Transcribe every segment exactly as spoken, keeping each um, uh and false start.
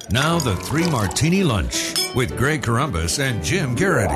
Now the Three Martini Lunch with Greg Corombos and Jim Garrity.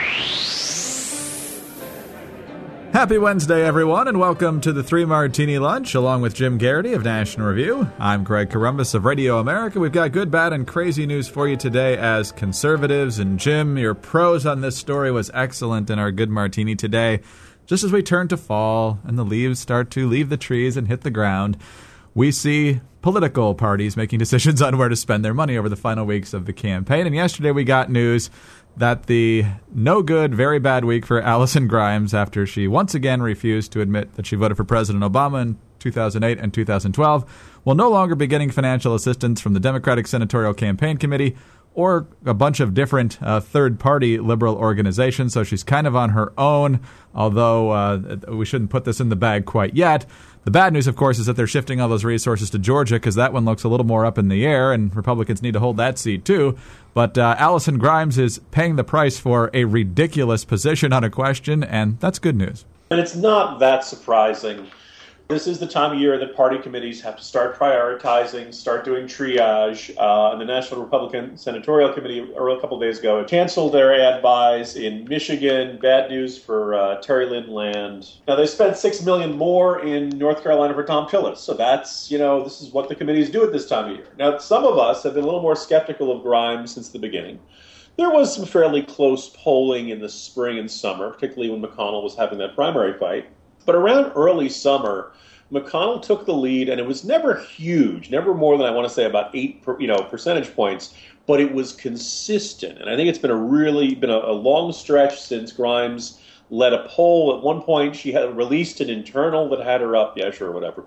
Happy Wednesday, everyone, and welcome to the Three Martini Lunch, along with Jim Garrity of National Review. I'm Greg Corombos of Radio America. We've got good, bad, and crazy news for you today as conservatives. And Jim, your prose on this story was excellent in our Good Martini today. Just as we turn to fall and the leaves start to leave the trees and hit the ground, we see political parties making decisions on where to spend their money over the final weeks of the campaign. And yesterday we got news that the no good, very bad week for Allison Grimes after she once again refused to admit that she voted for President Obama in two thousand eight and two thousand twelve will no longer be getting financial assistance from the Democratic Senatorial Campaign Committee or a bunch of different uh, third-party liberal organizations. So she's kind of on her own, although uh, we shouldn't put this in the bag quite yet. The bad news, of course, is that they're shifting all those resources to Georgia because that one looks a little more up in the air, and Republicans need to hold that seat, too. But uh, Allison Grimes is paying the price for a ridiculous position on a question, and that's good news. And it's not that surprising. This is the time of year that party committees have to start prioritizing, start doing triage. Uh, and the National Republican Senatorial Committee, a couple of days ago, canceled their ad buys in Michigan. Bad news for uh, Terry Lynn Land. Now, they spent six million dollars more in North Carolina for Tom Tillis. So that's, you know, this is what the committees do at this time of year. Now, some of us have been a little more skeptical of Grimes since the beginning. There was some fairly close polling in the spring and summer, particularly when McConnell was having that primary fight. But around early summer, McConnell took the lead, and it was never huge, never more than, I want to say, about eight per, you know, percentage points, but it was consistent. And I think it's been a really been a, a long stretch since Grimes led a poll. At one point, she had released an internal that had her up. Yeah, sure, whatever.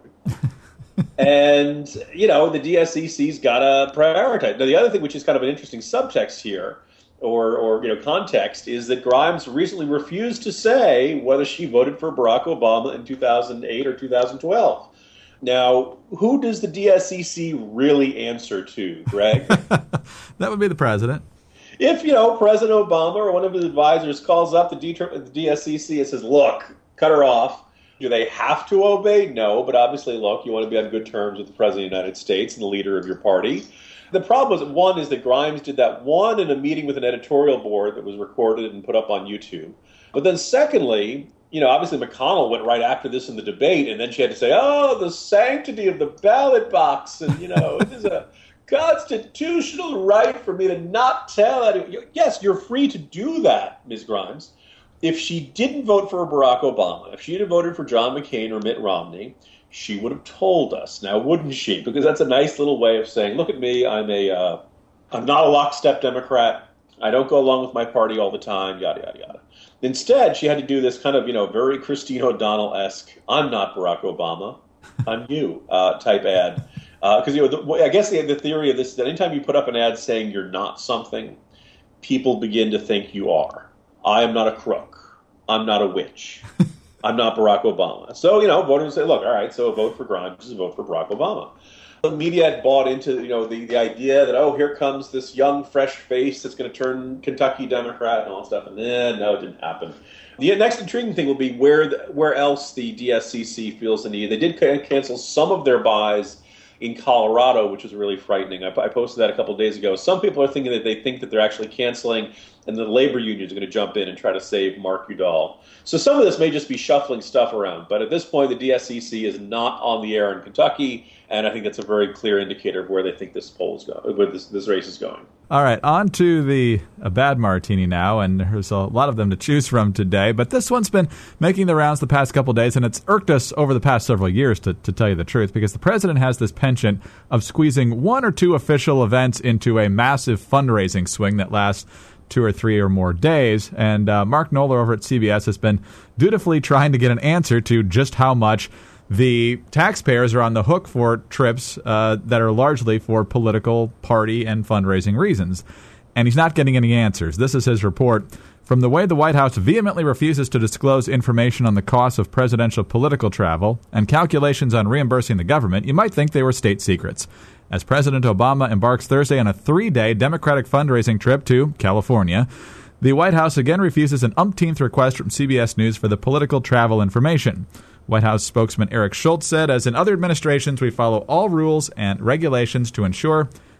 And, you know, the D S E C's got to prioritize. Now, the other thing, which is kind of an interesting subtext here, or, or you know, context, is that Grimes recently refused to say whether she voted for Barack Obama in two thousand eight or two thousand twelve. Now, who does the D S E C really answer to, Greg? That would be the president. If, you know, President Obama or one of his advisors calls up the, D- the D S E C and says, look, cut her off, do they have to obey? No, but obviously, look, you want to be on good terms with the President of the United States and the leader of your party. The problem was, one, is that Grimes did that, one, in a meeting with an editorial board that was recorded and put up on YouTube. But then secondly, you know, obviously McConnell went right after this in the debate, and then she had to say, oh, the sanctity of the ballot box, and, you know, it is a constitutional right for me to not tell anyone. Yes, you're free to do that, Miz Grimes. If she didn't vote for Barack Obama, if she had voted for John McCain or Mitt Romney, she would have told us. Now, wouldn't she? Because that's a nice little way of saying, look at me, I'm a, uh, I'm not a lockstep Democrat. I don't go along with my party all the time, yada, yada, yada. Instead, she had to do this kind of, you know, very Christine O'Donnell-esque, I'm not Barack Obama, I'm you uh, type ad. Because, uh, you know, the, I guess the, the theory of this is that anytime you put up an ad saying you're not something, people begin to think you are. I am not a crook. I'm not a witch. I'm not Barack Obama. So, you know, voters say, look, all right, so a vote for Grimes is a vote for Barack Obama. The media had bought into, you know, the, the idea that, oh, here comes this young, fresh face that's going to turn Kentucky Democrat and all that stuff. And then, no, it didn't happen. The next intriguing thing will be where the, where else the D S C C feels the need. They did cancel some of their buys in Colorado, which is really frightening. I, I posted that a couple of days ago. Some people are thinking that they think that they're actually canceling, and the labor unions are going to jump in and try to save Mark Udall. So some of this may just be shuffling stuff around. But at this point, the D S C C is not on the air in Kentucky, and I think that's a very clear indicator of where they think this poll is going, where this, this race is going. All right, on to the a bad martini now, and there's a lot of them to choose from today. But this one's been making the rounds the past couple of days, and it's irked us over the past several years, to, to tell you the truth, because the president has this penchant of squeezing one or two official events into a massive fundraising swing that lasts two or three or more days. And uh, Mark Knoller over at C B S has been dutifully trying to get an answer to just how much the taxpayers are on the hook for trips uh, that are largely for political, party, and fundraising reasons. And he's not getting any answers. This is his report. From the way the White House vehemently refuses to disclose information on the costs of presidential political travel and calculations on reimbursing the government, you might think they were state secrets. As President Obama embarks Thursday on a three-day Democratic fundraising trip to California, the White House again refuses an umpteenth request from C B S News for the political travel information. White House spokesman Eric Schultz said, as in other administrations, we follow all rules and regulations to ensure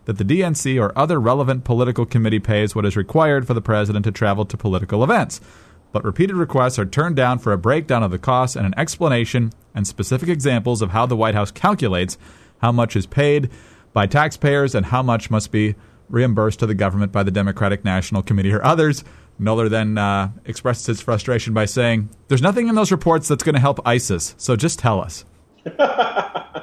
that the D N C or other relevant political committee pays what is required for the president to travel to political events. But repeated requests are turned down for a breakdown of the costs and an explanation and specific examples of how the White House calculates how much is paid by taxpayers and how much must be reimbursed to the government by the Democratic National Committee or others. Mueller then uh, expresses his frustration by saying, "There's nothing in those reports that's going to help ISIS, so just tell us." uh,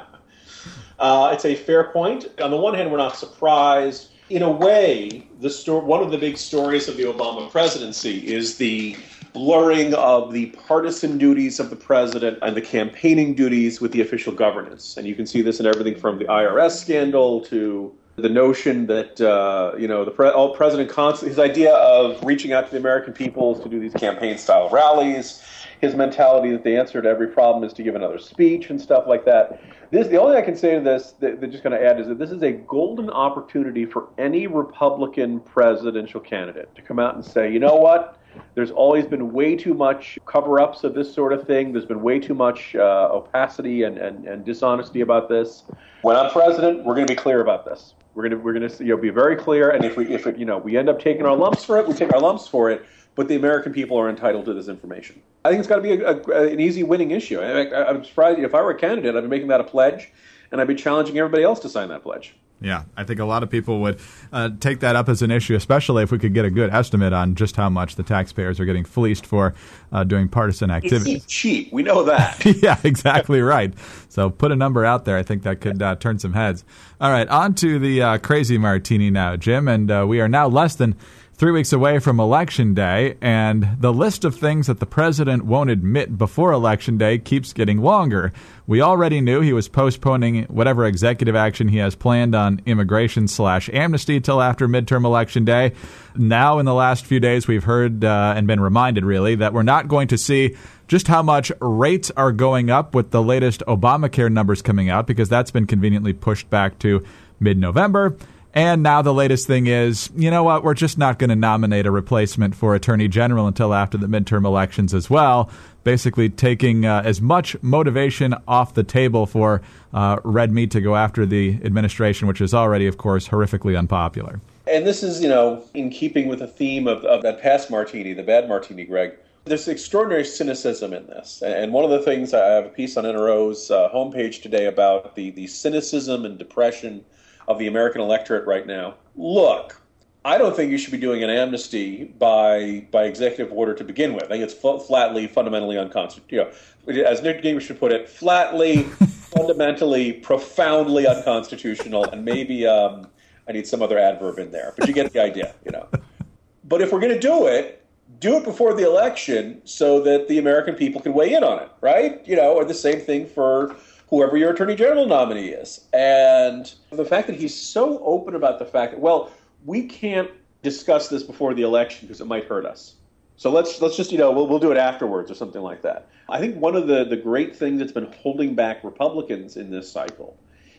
it's a fair point. On the one hand, we're not surprised. In a way, the sto- one of the big stories of the Obama presidency is the blurring of the partisan duties of the president and the campaigning duties with the official governance. And you can see this in everything from the I R S scandal to the notion that, uh, you know, the pre- all President constantly, his idea of reaching out to the American people to do these campaign-style rallies, his mentality that the answer to every problem is to give another speech and stuff like that. This, the only thing I can say to this, that, that just going to add, is that this is a golden opportunity for any Republican presidential candidate to come out and say, you know what? There's always been way too much cover-ups of this sort of thing. There's been way too much uh, opacity and, and, and dishonesty about this. When I'm president, we're going to be clear about this. We're going to we're going to you know be very clear. And if we if it, you know we end up taking our lumps for it, we take our lumps for it. But the American people are entitled to this information. I think it's got to be a, a, an easy winning issue. I, I, I'm surprised if I were a candidate, I'd be making that a pledge, and I'd be challenging everybody else to sign that pledge. Yeah, I think a lot of people would uh, take that up as an issue, especially if we could get a good estimate on just how much the taxpayers are getting fleeced for uh, doing partisan activities. It's cheap. We know that. Yeah, exactly right. So put a number out there. I think that could uh, turn some heads. All right, on to the uh, crazy martini now, Jim. And uh, we are now less than three weeks away from Election Day, and the list of things that the president won't admit before Election Day keeps getting longer. We already knew he was postponing whatever executive action he has planned on immigration slash amnesty till after midterm Election Day. Now, in the last few days, we've heard uh, and been reminded, really, that we're not going to see just how much rates are going up with the latest Obamacare numbers coming out, because that's been conveniently pushed back to mid-November. And now the latest thing is, you know what, we're just not going to nominate a replacement for Attorney General until after the midterm elections as well, basically taking uh, as much motivation off the table for uh, red meat to go after the administration, which is already, of course, horrifically unpopular. And this is, you know, in keeping with the theme of, of that past martini, the bad martini, Greg. There's extraordinary cynicism in this. And one of the things, I have a piece on N R O's uh, homepage today about the, the cynicism and depression of the American electorate right now. Look, I don't think you should be doing an amnesty by by executive order to begin with. I think it's f- flatly, fundamentally unconstitutional. You know, as Nick Gingrich should put it, flatly, fundamentally, profoundly unconstitutional, and maybe um, I need some other adverb in there. But you get the idea, you know. But if we're going to do it, do it before the election so that the American people can weigh in on it, right? You know, or the same thing for whoever your Attorney General nominee is. And the fact that he's so open about the fact that, well, we can't discuss this before the election because it might hurt us. So let's let's just, you know, we'll, we'll do it afterwards or something like that. I think one of the, the great things that's been holding back Republicans in this cycle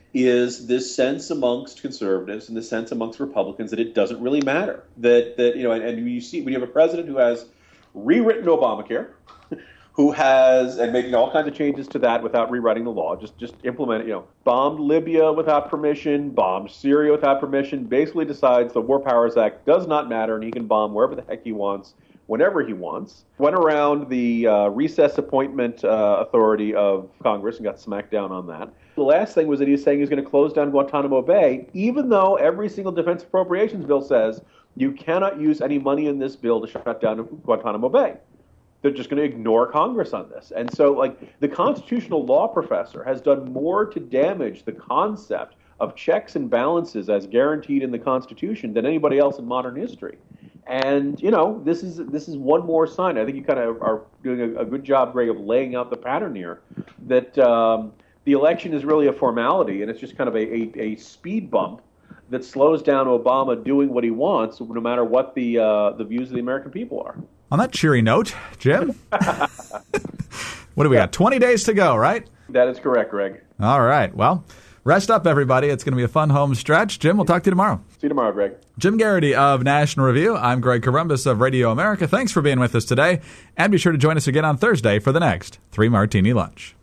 is this sense amongst conservatives and the sense amongst Republicans that it doesn't really matter. That, that you know, and, and you see when you have a president who has rewritten Obamacare, who has, and making all kinds of changes to that without rewriting the law, just just implement it, you know, bombed Libya without permission, bombed Syria without permission, basically decides the War Powers Act does not matter and he can bomb wherever the heck he wants, whenever he wants. Went around the uh, recess appointment uh, authority of Congress and got smacked down on that. The last thing was that he was saying he was going to close down Guantanamo Bay, even though every single defense appropriations bill says you cannot use any money in this bill to shut down Guantanamo Bay. They're just going to ignore Congress on this. And so, like, the constitutional law professor has done more to damage the concept of checks and balances as guaranteed in the Constitution than anybody else in modern history. And, you know, this is this is one more sign. I think you kind of are doing a, a good job, Greg, of laying out the pattern here, that um, the election is really a formality, and it's just kind of a, a, a speed bump that slows down Obama doing what he wants, no matter what the uh, the views of the American people are. On that cheery note, Jim, what do we got? twenty days to go, right? That is correct, Greg. All right. Well, rest up, everybody. It's going to be a fun home stretch. Jim, we'll talk to you tomorrow. See you tomorrow, Greg. Jim Garrity of National Review. I'm Greg Corombos of Radio America. Thanks for being with us today. And be sure to join us again on Thursday for the next Three Martini Lunch.